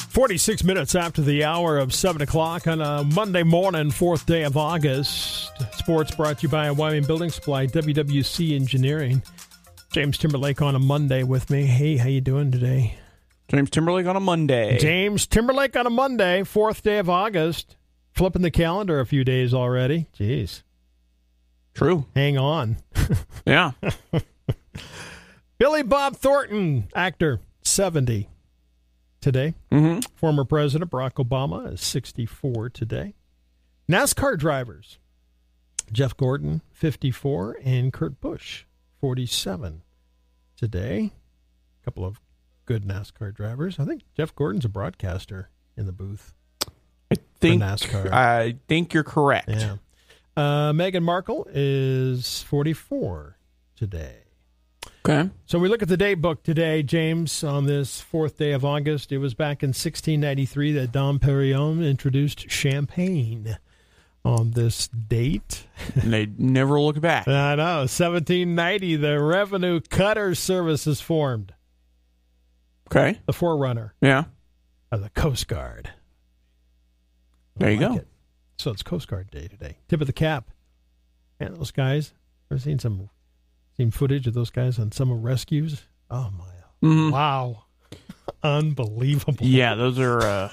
46 minutes after the hour of 7 o'clock on a Monday morning, 4th day of August. Sports brought to you by Wyoming Building Supply, WWC Engineering. James Timberlake on a Monday with me. Hey, how you doing today? James Timberlake on a Monday. James Timberlake on a Monday, 4th day of August. Flipping the calendar a few days already. Jeez. True. Hang on. Yeah. Billy Bob Thornton, actor, 70 today. Mm-hmm. Former President Barack Obama is 64 today. NASCAR drivers, Jeff Gordon, 54, and Kurt Busch, 47 today. A couple of good NASCAR drivers. I think Jeff Gordon's a broadcaster in the booth. I think you're correct. Yeah. Meghan Markle is 44 today. Okay. So we look at the date book today, James, on this 4th day of August. It was back in 1693 that Dom Perignon introduced champagne on this date. And they never look back. I know. 1790, the Revenue Cutter Service is formed. Okay. The forerunner Yeah. of the Coast Guard. There you go. It. So it's Coast Guard Day today. Tip of the cap. And those guys, I've seen footage of those guys on summer rescues. Oh, my. Mm-hmm. Wow. Unbelievable. Yeah, those are...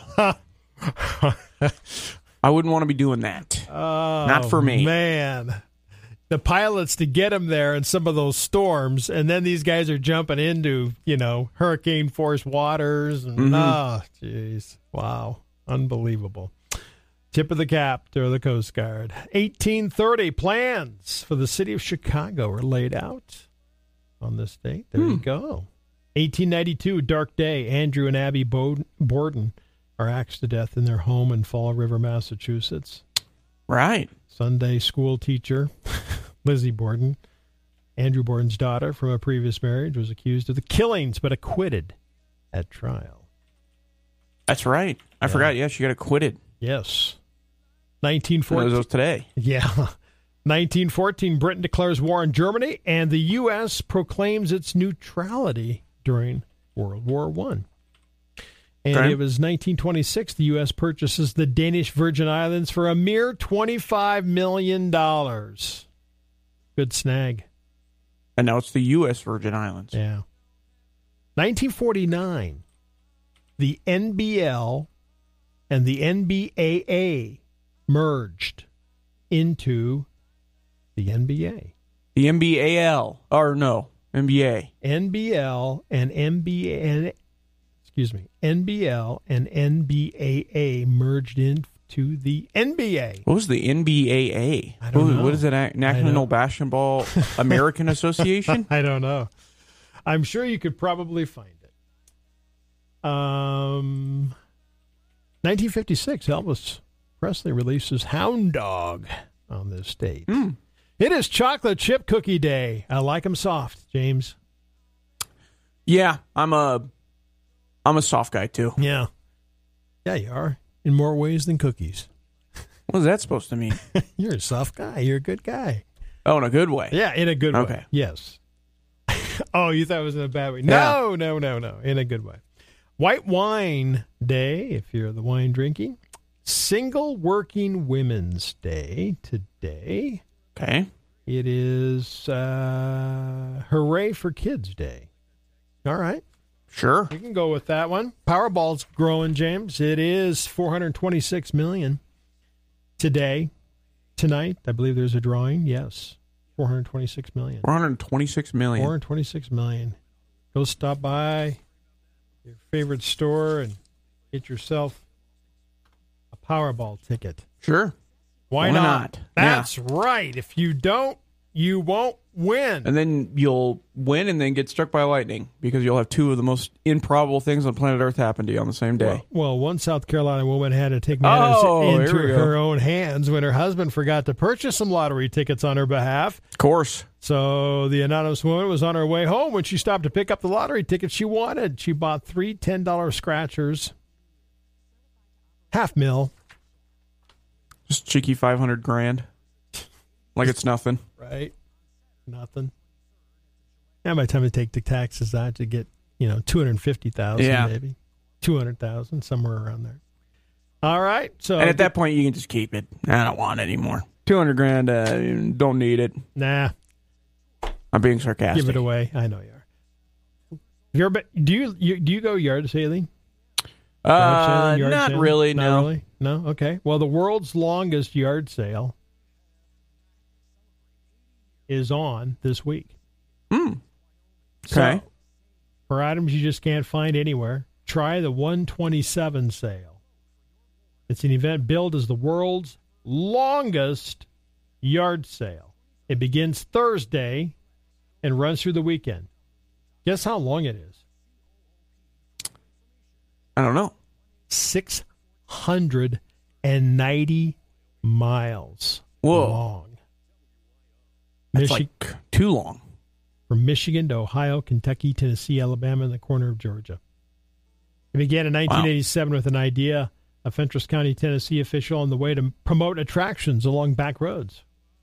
I wouldn't want to be doing that. Oh, not for me. Man. The pilots to get them there in some of those storms, and then these guys are jumping into, hurricane force waters. And, jeez. Wow. Unbelievable. Tip of the cap to the Coast Guard. 1830, plans for the city of Chicago are laid out on this date. There you go. 1892, dark day. Andrew and Abby Borden are axed to death in their home in Fall River, Massachusetts. Right. Sunday school teacher, Lizzie Borden, Andrew Borden's daughter from a previous marriage, was accused of the killings but acquitted at trial. That's right. I forgot. Yeah, she got acquitted. Yes. 1914. Those today. Yeah. 1914, Britain declares war on Germany, and the U.S. proclaims its neutrality during World War I. And it was 1926, the U.S. purchases the Danish Virgin Islands for a mere $25 million. Good snag. And now it's the U.S. Virgin Islands. Yeah. 1949, the NBL and the NBAA merged into the NBA. The NBAL. Or no, NBA. NBL and NBL and NBAA merged into the NBA. What was the NBAA? I don't know. What is it? National Basketball American Association? I don't know. I'm sure you could probably find it. 1956, Elvis Presley releases Hound Dog on this date. It is Chocolate Chip Cookie Day. I like them soft, James. Yeah, I'm a soft guy too. Yeah. Yeah, you are. In more ways than cookies. What is that supposed to mean? You're a soft guy. You're a good guy. Oh, in a good way. Yeah, in a good way. Okay. Yes. Oh, you thought it was in a bad way. Yeah. No. In a good way. White Wine Day, if you're the wine drinking. Single Working Women's Day today. Okay. It is Hooray for Kids Day. All right. Sure. We can go with that one. Powerball's growing, James. It is $426 million today. Tonight, I believe there's a drawing. Yes. $426 million. $426 million. $426 million. Go stop by your favorite store and get yourself a Powerball ticket. Sure. Why not? That's right. If you don't, you won't win. And then you'll win and then get struck by lightning because you'll have two of the most improbable things on planet Earth happen to you on the same day. Well, one South Carolina woman had to take matters into her own hands when her husband forgot to purchase some lottery tickets on her behalf. Of course. So the anonymous woman was on her way home when she stopped to pick up the lottery tickets she wanted. She bought 3 $10 scratchers, $500,000. Just cheeky $500,000. Like it's nothing. Right. Nothing. And by the time they take the taxes out, you get, $250,000 maybe. 200,000, somewhere around there. All right. So And at that point, you can just keep it. I don't want it anymore. $200,000, don't need it. Nah, I'm being sarcastic. give it away. I know you are. Do you go yard sailing? Yard Not sailing? really, Not no. really? No? Okay. Well, the world's longest yard sale is on this week. Okay. So, for items you just can't find anywhere, try the 127 sale. It's an event billed as the world's longest yard sale. It begins Thursday and runs through the weekend. Guess how long it is? I don't know. 690 miles Whoa. long. That's like too long. From Michigan to Ohio, Kentucky, Tennessee, Alabama, and the corner of Georgia. It began in 1987 with an idea of Fentress County, Tennessee official on the way to promote attractions along back roads.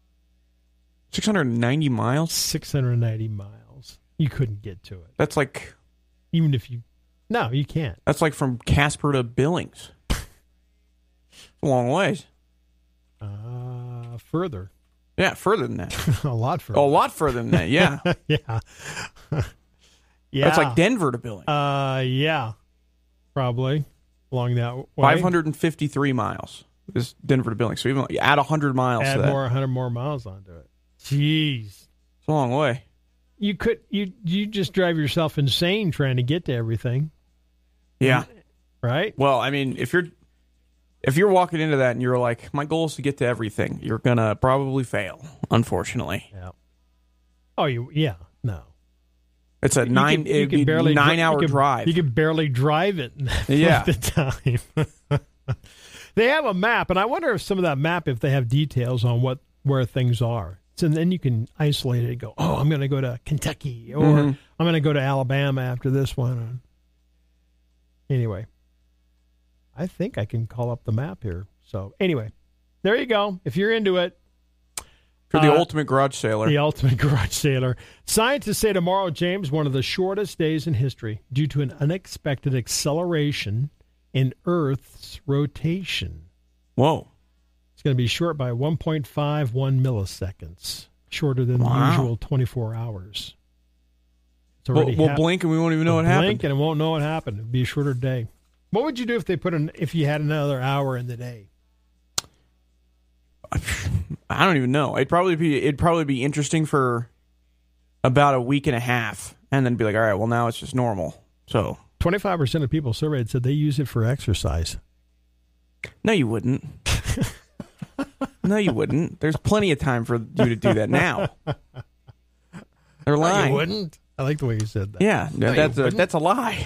690 miles? 690 miles. You couldn't get to it. That's like... Even if you... No, you can't. That's like from Casper to Billings. It's a long ways. Further. Yeah, further than that. A lot further. A lot further than that, yeah. Yeah. Yeah. That's like Denver to Billings. Yeah. Probably. Along that way. 553 miles is Denver to Billings. So even add 100 miles Add to that. 100 more miles onto it. Jeez. It's a long way. You just drive yourself insane trying to get to everything. Yeah. Right? Well, I mean, if you're walking into that and you're like, my goal is to get to everything, you're gonna probably fail, unfortunately. Yeah. Oh, no. It's a 9 hour drive. You can barely drive it Yeah. the time. They have a map, and I wonder if some of that map, if they have details on where things are. So then you can isolate it and go, oh, I'm going to go to Kentucky, or I'm going to go to Alabama after this one. Anyway, I think I can call up the map here. So anyway, there you go. If you're into it. For the ultimate garage sailor. The ultimate garage sailor. Scientists say tomorrow, James, one of the shortest days in history due to an unexpected acceleration in Earth's rotation. Whoa. It's going to be short by 1.51 milliseconds, shorter than the usual 24 hours. We'll blink and we won't even know what happened. Blink and it won't know what happened. It'll be a shorter day. What would you do if you had another hour in the day? I don't even know. It'd probably be interesting for about a week and a half, and then be like, all right, well now it's just normal. So 25% of people surveyed said they use it for exercise. No, you wouldn't. No, you wouldn't. There's plenty of time for you to do that now. They're lying. No, you wouldn't. I like the way you said that. Yeah, that's a lie.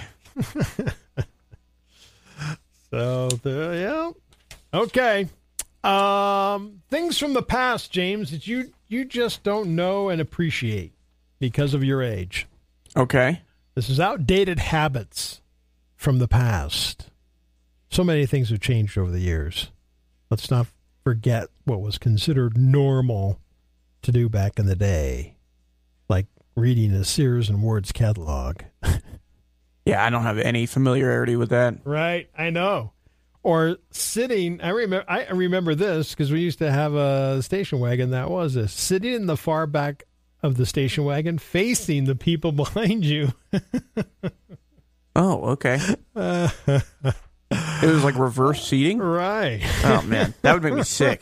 So yeah, okay. Things from the past, James, that you just don't know and appreciate because of your age. Okay. This is outdated habits from the past. So many things have changed over the years. Let's not forget what was considered normal to do back in the day, like reading a Sears and Ward's catalog. Yeah, I don't have any familiarity with that. Right, I know. Or sitting, I remember this because we used to have a station wagon that was this. Sitting in the far back of the station wagon, facing the people behind you. Oh, okay. It was like reverse seating? Right. Oh, man. That would make me sick.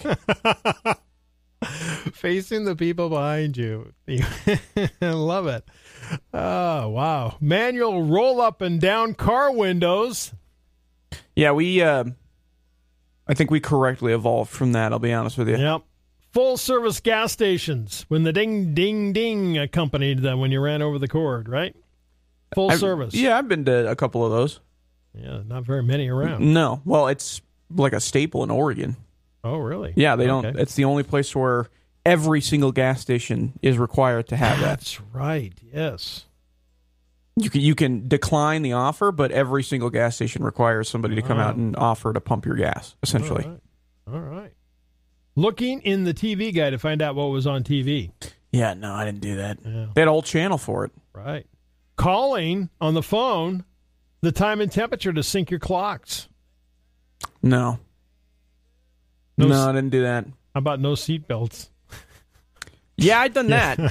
Facing the people behind you. I love it. Oh, wow. Manual roll up and down car windows. Yeah, I think we correctly evolved from that, I'll be honest with you. Yep. Full service gas stations when the ding, ding, ding accompanied them when you ran over the cord, right? Full service. Yeah, I've been to a couple of those. Yeah, not very many around. No. Well, it's like a staple in Oregon. Oh, really? Yeah, they don't. It's the only place where every single gas station is required to have that. That's right, yes. You can decline the offer, but every single gas station requires somebody to come out and offer to pump your gas, essentially. All right. Looking in the TV guide to find out what was on TV. Yeah, no, I didn't do that. Yeah. They had a whole channel for it. Right. Calling on the phone, the time and temperature to sync your clocks. No. No, I didn't do that. How about no seat belts? Yeah, I've done that.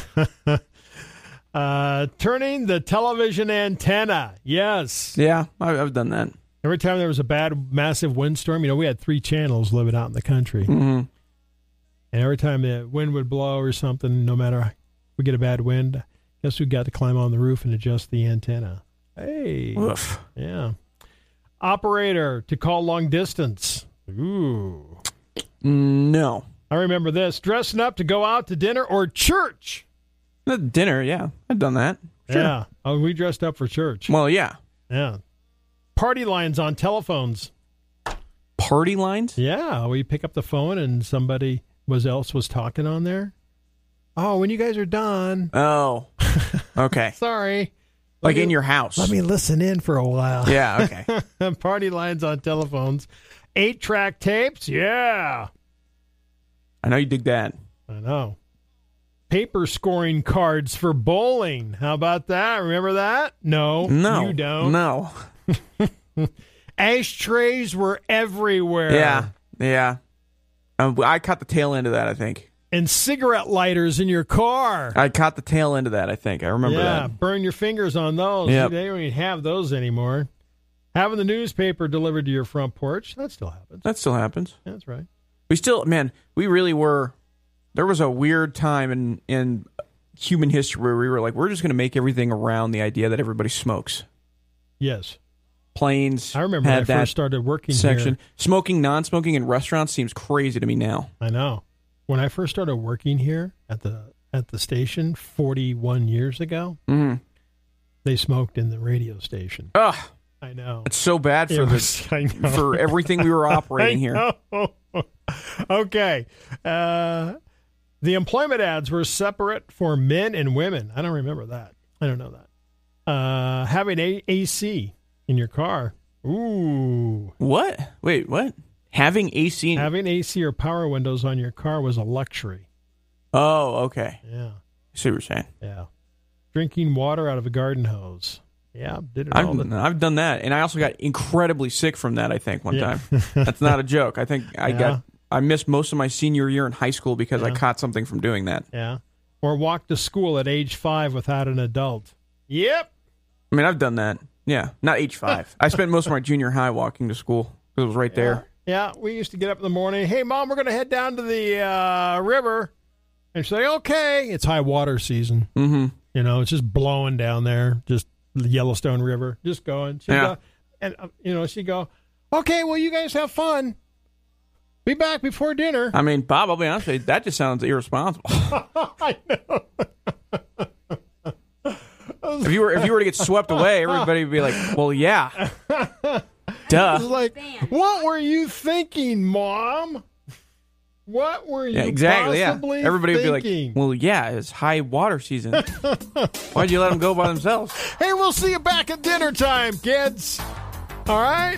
Turning the television antenna. Yes. Yeah, I've done that. Every time there was a bad, massive windstorm, we had 3 channels living out in the country. Mm-hmm. And every time the wind would blow or something, no matter we get a bad wind, guess who got to climb on the roof and adjust the antenna? Hey. Oof. Yeah. Operator to call long distance. Ooh. No. I remember this. Dressing up to go out to dinner or church. Dinner, yeah. I've done that. Sure. Yeah. Oh, we dressed up for church. Well, yeah. Yeah. Party lines on telephones. Party lines? Yeah. We pick up the phone and somebody else was talking on there. Oh, when you guys are done. Oh. Okay. Sorry. Like in your house. Let me listen in for a while. Yeah, okay. Party lines on telephones. 8-track tapes. Yeah. I know you dig that. I know. Paper scoring cards for bowling. How about that? Remember that? No. You don't. No. Ashtrays were everywhere. Yeah. I caught the tail end of that, I think. And cigarette lighters in your car. I caught the tail end of that, I think. I remember that. Yeah, burn your fingers on those. Yep. They don't even have those anymore. Having the newspaper delivered to your front porch, that still happens. That still happens. That's right. We really were. There was a weird time in human history where we were like, we're just going to make everything around the idea that everybody smokes. Yes. Planes. I remember when I first started working section. here. Smoking, non-smoking in restaurants seems crazy to me now. I know. When I first started working here at the station 41 years ago, they smoked in the radio station. Ugh. I know. It's so bad for everything we were operating here. Okay. The employment ads were separate for men and women. I don't remember that. I don't know that. Having AC in your car. Ooh. What? Wait, what? Having AC? Having AC or power windows on your car was a luxury. Oh, okay. Yeah. I see what you're saying. Yeah. Drinking water out of a garden hose. Yeah, did it all. I've done that, and I also got incredibly sick from that, I think, one time. That's not a joke. I think I missed most of my senior year in high school because I caught something from doing that. Yeah. Or walked to school at age 5 without an adult. Yep. I mean, I've done that. Yeah, not age 5. I spent most of my junior high walking to school. It was right there. Yeah, we used to get up in the morning. Hey, Mom, we're going to head down to the river. And she'd say, okay. It's high water season. Mm-hmm. It's just blowing down there. Just the Yellowstone River. Just going. She'd go, and, she'd go, okay, well, you guys have fun. Be back before dinner. I mean, Bob, I'll be honest with you, that just sounds irresponsible. I know. If you were to get swept away, everybody would be like, well, yeah. Duh. It's like, what were you thinking, Mom? What were you exactly, possibly Everybody thinking? would be like, well, yeah, it's high water season. Why'd you let them go by themselves? Hey, we'll see you back at dinner time, kids. All right?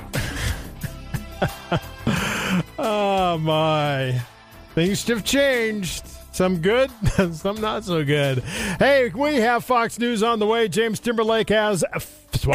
Oh, my. Things have changed. Some good, some not so good. Hey, we have Fox News on the way. James Timberlake has